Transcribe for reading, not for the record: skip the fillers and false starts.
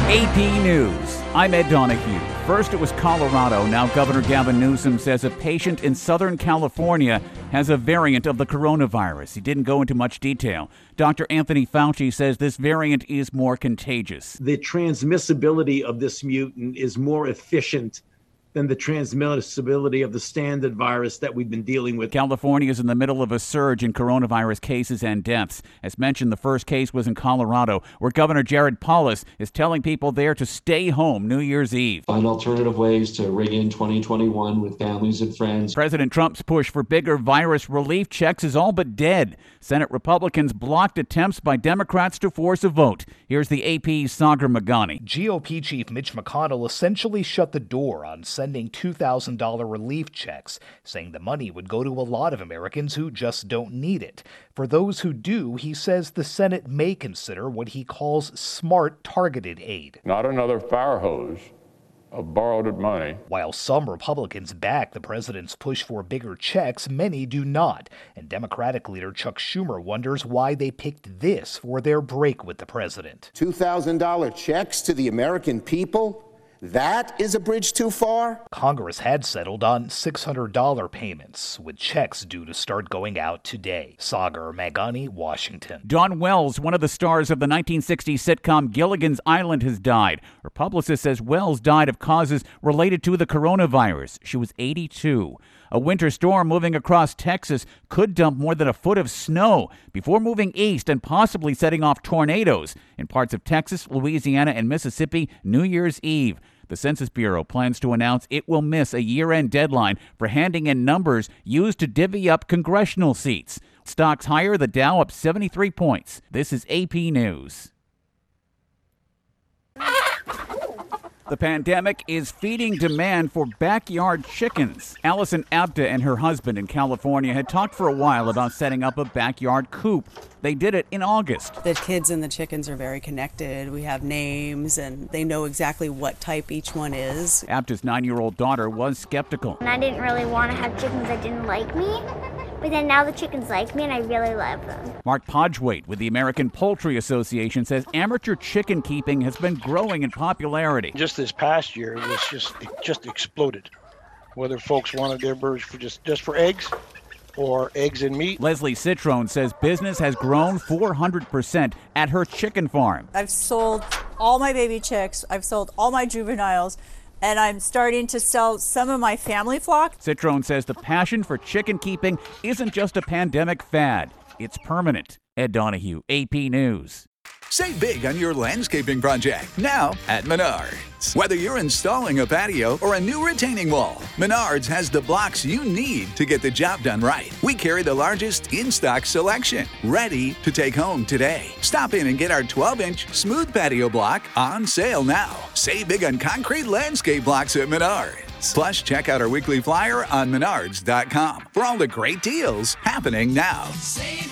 AP News. I'm Ed Donahue. First it was Colorado. Now Governor Gavin Newsom says a patient in Southern California has a variant of the coronavirus. He didn't go into much detail. Dr. Anthony Fauci says this variant is more contagious. The transmissibility of this mutant is more efficient than the transmissibility of the standard virus that we've been dealing with. California is in the middle of a surge in coronavirus cases and deaths. As mentioned, the first case was in Colorado, where Governor Jared Polis is telling people there to stay home New Year's Eve. Find alternative ways to ring in 2021 with families and friends. President Trump's push for bigger virus relief checks is all but dead. Senate Republicans blocked attempts by Democrats to force a vote. Here's the AP's Sagar Meghani. GOP Chief Mitch McConnell essentially shut the door on sending $2,000 relief checks, saying the money would go to a lot of Americans who just don't need it. For those who do, he says the Senate may consider what he calls smart targeted aid. Not another fire hose of borrowed money. While some Republicans back the president's push for bigger checks, many do not. And Democratic leader Chuck Schumer wonders why they picked this for their break with the president. $2,000 checks to the American people? That is a bridge too far? Congress had settled on $600 payments, with checks due to start going out today. Sagar Meghani, Washington. Dawn Wells, one of the stars of the 1960s sitcom Gilligan's Island, has died. Her publicist says Wells died of causes related to the coronavirus. She was 82. A winter storm moving across Texas could dump more than a foot of snow before moving east and possibly setting off tornadoes in parts of Texas, Louisiana, and Mississippi New Year's Eve. The Census Bureau plans to announce it will miss a year-end deadline for handing in numbers used to divvy up congressional seats. Stocks higher, the Dow up 73 points. This is AP News. The pandemic is feeding demand for backyard chickens. Allison Abda and her husband in California had talked for a while about setting up a backyard coop. They did it in August. The kids and the chickens are very connected. We have names and they know exactly what type each one is. Abda's 9-year-old daughter was skeptical. And I didn't really want to have chickens that didn't like me. But then now the chickens like me and I really love them. Mark Podgwaite with the American Poultry Association says amateur chicken keeping has been growing in popularity. Just this past year, it just exploded. Whether folks wanted their birds for just for eggs or eggs and meat. Leslie Citrone says business has grown 400% at her chicken farm. I've sold all my baby chicks. I've sold all my juveniles. And I'm starting to sell some of my family flock. Citrone says the passion for chicken keeping isn't just a pandemic fad. It's permanent. Ed Donahue, AP News. Save big on your landscaping project now at Menards. Whether you're installing a patio or a new retaining wall, Menards has the blocks you need to get the job done right. We carry the largest in-stock selection, ready to take home today. Stop in and get our 12-inch smooth patio block on sale now. Save big on concrete landscape blocks at Menards. Plus, check out our weekly flyer on menards.com for all the great deals happening now. Save